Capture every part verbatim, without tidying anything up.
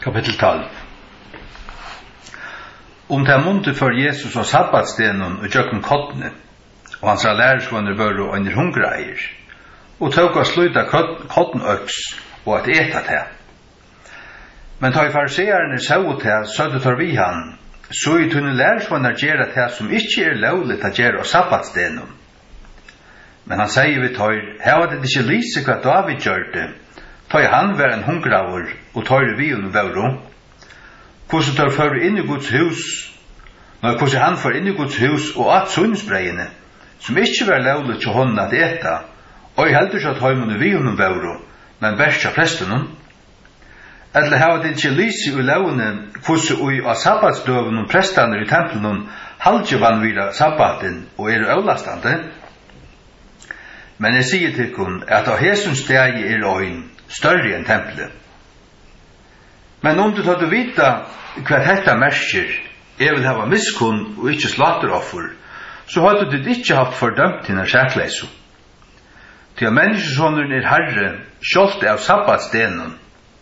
Kapitel tolv. Om det munte for Jesus og sabbatstenen og gjøkken kottene, og hans lærersvunner var og under hungreier, og tog å sluta kottenøks og at eta til. Men ta i fariseerne sau til, så det tar vi han, så i tunne lærersvunner gjerra til som ikke er lovligt at gjerra av sabbatstenen. Men han sier vi tar, her var det ikke lyse hva David gjør det, tar han var en hungraver og tar vi under våro. Hvordan tar for inn i Guds hus, når hvordan han får inn i Guds hus og at sunnsbreiene, som ikke var lovligt til hånden at eta, og i heldur så tar vi under våro, men bæsja presten. Eller her var det ikke lyse i lovene, hvordan vi av sabbatsdøven og prestene i tempelen halvdje vanvira sabbaten og er avlastande. Men jeg sier til kun at av hesens steg er øyn større enn tempelet. Men om du tar du vita hva dette mersker, jeg vil hava miskunn og ikke slateroffer, så har du det ikke haft fordømt henne skjærkleiso. Til at menneskesånderen er herre, skjolt av sabbatstenen.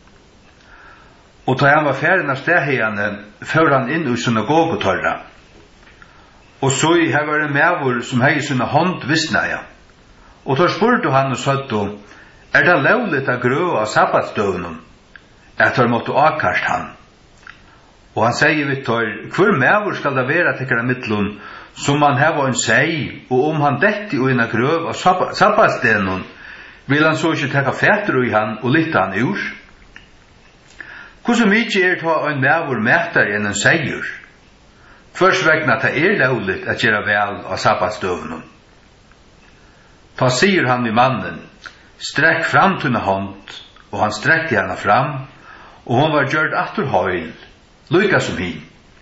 Og da han var ferdig av stegene, fører han inn i synagogotorra. Og så i her var en mævor som hei sinne hånd visnaja. Og da spurte han og søtte, er det lovligt å grøve av sabbatsdøvnen? At han måtte avkast han. Og han sier vidt tar, hvor mævor skal det være til hver midtlun, som han hever en seg, og om han detti og inna grøv av sabbatsdøvnen, vil han så ikke tekka fætter i han og lytte han ur? Hvordan mykje er ta en mævor mætar enn en seier? Først vegna at det er lovligt at gjøre vel av sabbatsdøvnen. Ta sier han vid mannen, strekk fram tunna hånd, og han strekkte henne fram, og hon var gjørt atter høyl, lykka som hin.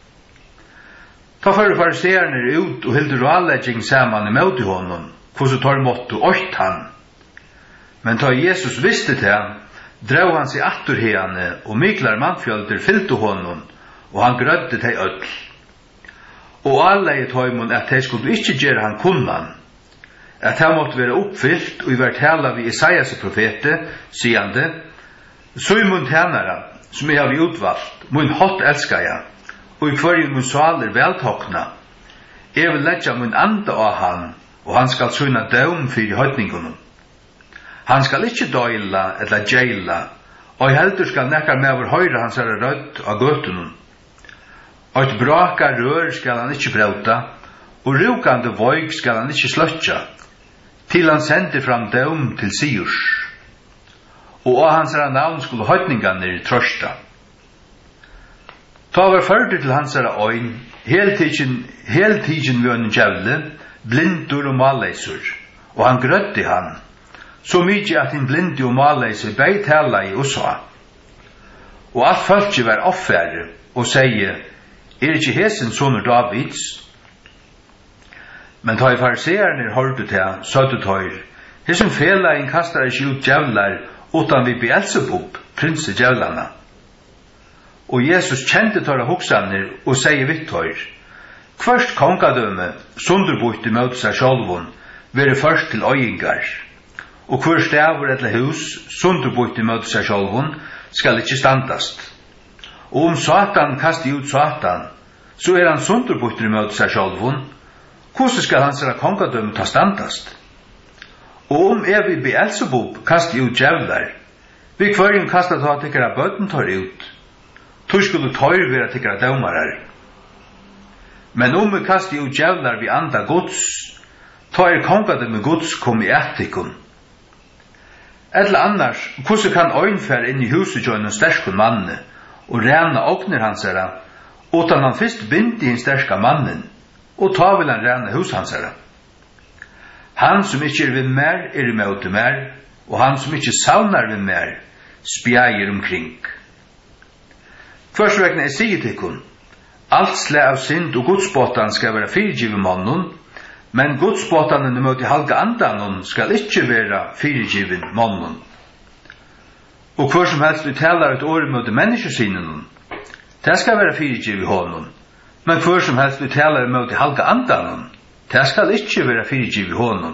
Ta fyrir fariseerne ut og hilder rålegging saman i møte honom, hvordan tar måttu ort han. Men ta Jesus visste til han, drev han seg atter henne, og miklar mannfjölder fyllte honom, og han grødde til ødel. Og alle i tøymon at de skulle ikke gjøre han kunnan, at han måtte være oppfyllt og i hvert hela vi Isaias profete, siande, så i mun tænare, som jeg har utvalgt, mun hot elskar jeg, og i hver mun saler veltokna, jeg vil letja mun anda av han, og han skal sunna døm fyrir høytningunum. Han skal ikkje døyla eller djeila, og i heldur skal nekkar med over høyre hans er rødt av gøtunum. Og et braka rør skal han ikkje brauta, og rukande voig skal han ikkje sløtja, til han sender fram døm til Siurs. Og av hans er navn skulle høytningarne trøsta. Ta var førder til hans er øyn, hele tiden ved en djevle, blindur og malleisur, og han grødde han, så mykje at han blinde og malleisur beit hella i Osa. Og alt folket var offere, og sier, er ikke hesen sonur Davids? Men ta i fariseerne hørte til, søtte tøyr, hesen felaen kastar ikke ut djevlar, utan vi Beelzebub, prinse djevlarna. Og Jesus kjente tøyra hoksaner, og sier vitt tøyr, først kongadøme, sunderbort i møte seg sjálvun, vere først til øyingar. Og hver stavur eller hus, sunderbort i møte seg sjálvun, skal ikkje standast. Og om Satan kastar ut Satan, så er han sunderbort i møte seg sjálvun, hvordan skal hans kongadømme ta standast? Og om er vi Beelzebub kastar ut djevlar, vi kvarjen kastar ta tikkara bøtten tar ut, tog skulle tøyr vera tikkara dømarar. Men om vi kastar ut djevlar vi anda gods, ta er kongadømme gods kom i ættikon. Eller annars, hvordan kan øynfær inn i huset jo en sterskon manne, og rena åkner hans herra, utan han fyrst bindi en sterska mannen, og ta vil han rena hus hans herra. Han som ikke er ved mer, er i møte mer, og han som ikke savnar ved mer, spjeier omkring. Først vegna jeg sier til kun, alt slæ av synd og godsbåtan skal være fyrirgivet mannen, men godsbåtanen i møte halga andanen skal ikke være fyrirgivet mannen. Og hver som helst vi talar et år i møte menneskesynenen, det skal være fyrirgivet honom, men hver som helst vi talar i møte halga andanen, det skal ikke være fyrirgivet honom.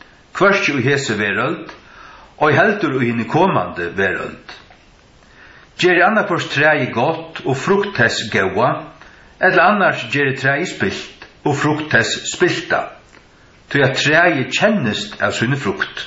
Hverst jo i hese verøld, og i heldur og henne kommande verøld. Gjer annars træi gott og frukt tess goa, eller annars gjer træi spilt og frukt tess spilta, til at træi kjennest av sinne frukt.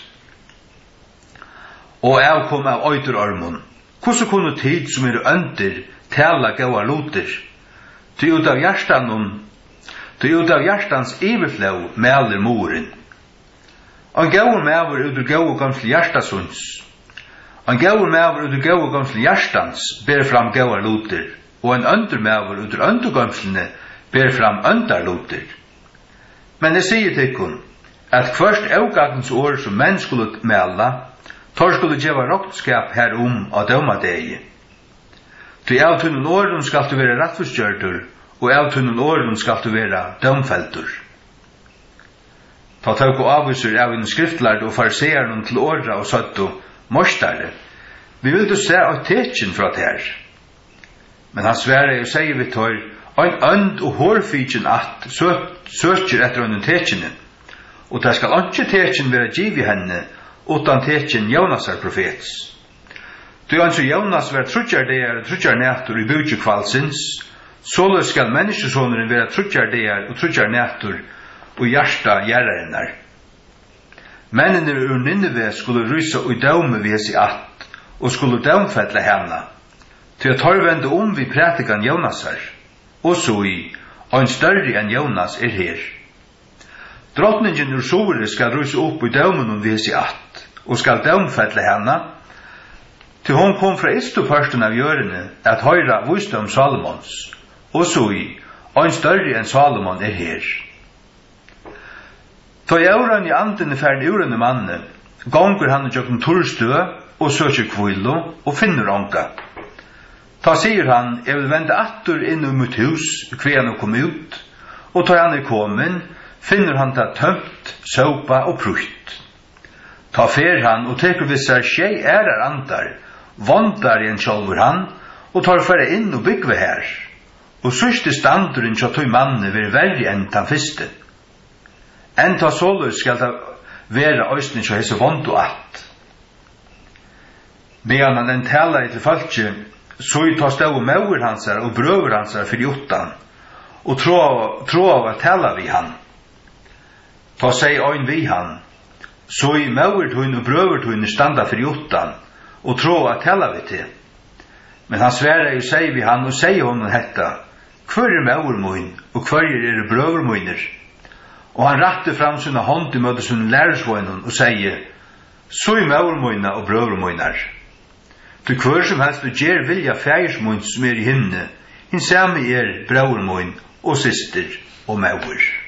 Og avkom av øyderormon, hvordan kunne tid som er under tala goa luter, til ut av hjertanon, til ut av hjertans iverflå meler moren. En gaur mever ut ur gaur gamsle hjertasons, en gaur mever ut ur gaur gamsle hjertans ber fram gaur luter, og en under mever ut ur undergamslene ber fram under luter. Men jeg sier til ikon, at først avgagnens år som menn skulle mela, tor skulle gjeva roktskap herom av dømadegi. Til av tunnen åren skal du være rettforstjørtur, og av tunnen åren skal du være dømfeltur. Ta tøk og avviser av en skriftlærd og fariseeren til åra og søtto morstare. Vi vil du se av tekjen fra ter. Men han sverre og sier vi tar, ein and og hårfitjen at søkjer etter en tekjene, og der skal ikke tekjen være giv i henne, utan tekjen Jonas er profets. Du anser Jonas være trutjar deir og trutjar nætur i bygge kvalsins, således skal menneskesåneren være trutjar deir og trutjar nætur og hjärsta gjerrarinnar. Mennene ur Nineve skulle rysa og daume vi hesi att, og skulle daumfetla hana, til at torvende om vi prætikan Jonasar, og så i, og en større enn Jonas er her. Drottningen ur Sore skal rysa opp i daumen vi hesi att, og skal daumfetla hana, til hon kom fra istopørsten av hjørene at høyra viste om Salomons, og så i, og en større enn Salomon er her. Ta i auran i anden færden urene manne, gonger han og jokken torstø og søker kvilo og finner onka. Ta sier han, jeg vil vende atter inn i mitt hus, hver han kom ut, og ta han er kommet, finner han ta tømt, såpa og prutt. Ta fer han og teker vissar tjei ærar andar, vandar i en kjolver han, og tar færre inn og byggve her. Og sørste standuren tja tøy manne vil verre enn den fyrste. Enn ta såløs skal det være øysten tja hese vond og att. Medan han den tala til falskje, så i ta stau mauer hansar og brøver hansar for jottan, og tro av at tala vi han. Ta seg øyn vi han, så i mauertun og brøvertun standa for jottan, og tro at tala vi til. Men han sværa jo seg vi han, og seg honom hetta, hver er mauermoin, og hver er brøvermoiner? Og han rakte fram sina hånd i møte sin lærersvøgnen og sier, så i mauermoina og brøvermoinar. Til hver som helst du gjer vilja fægersmoin som er i hinne, hinn sami er brøvermoin og syster og mauer.